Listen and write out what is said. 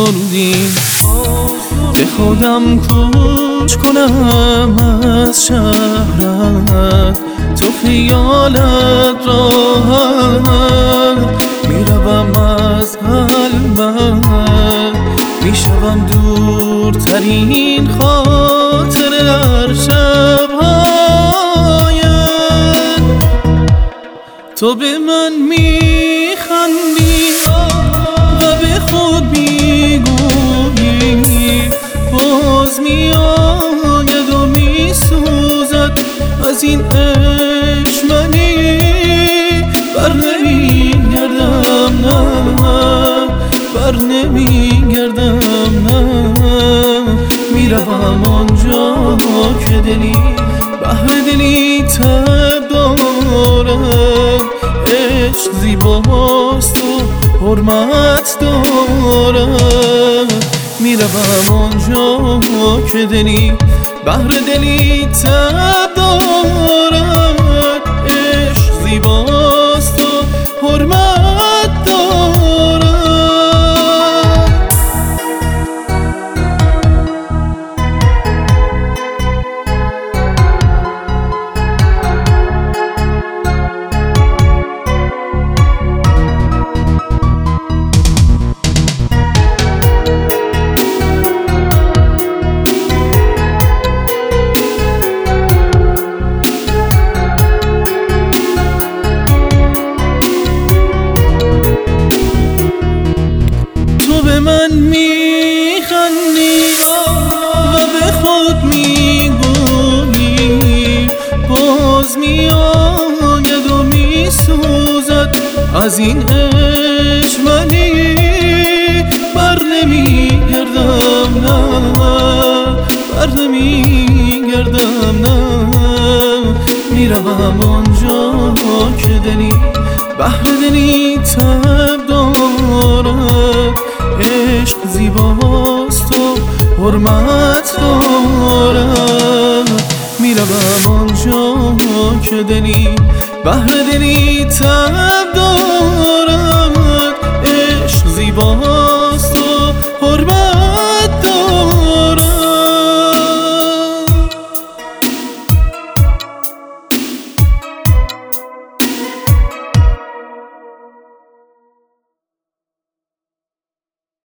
آزردیم. به خودم کوچ کنم از شهرت، تو خیالت راحت میروم از قلبت، میشوم دورترین خاطر در شبهایت. تو به من میخندی و به خود میگویی باز میآید و میسوزد از این عشق منی. بر نمیگردم نه، بر نمیگردم نه، میروم آنجا که دلی بهر دلی تب دارد. عشق زیباست و حرمت دارد، میروم آنجا که دلی بهر دلی تب دارد. عشق زیباست و حرمت دارد. به من میخندی و به خود میگویی باز میآید و میسوزد از این عشق منی. بر نمیگردم نه، بر نمیگردم نه، میروم آنجا که دلی بهر دلی تب دارد. عشق زیباست و حرمت دارد، میروم آنجا که دلی بهر دلی تب دارد. عشق زیباست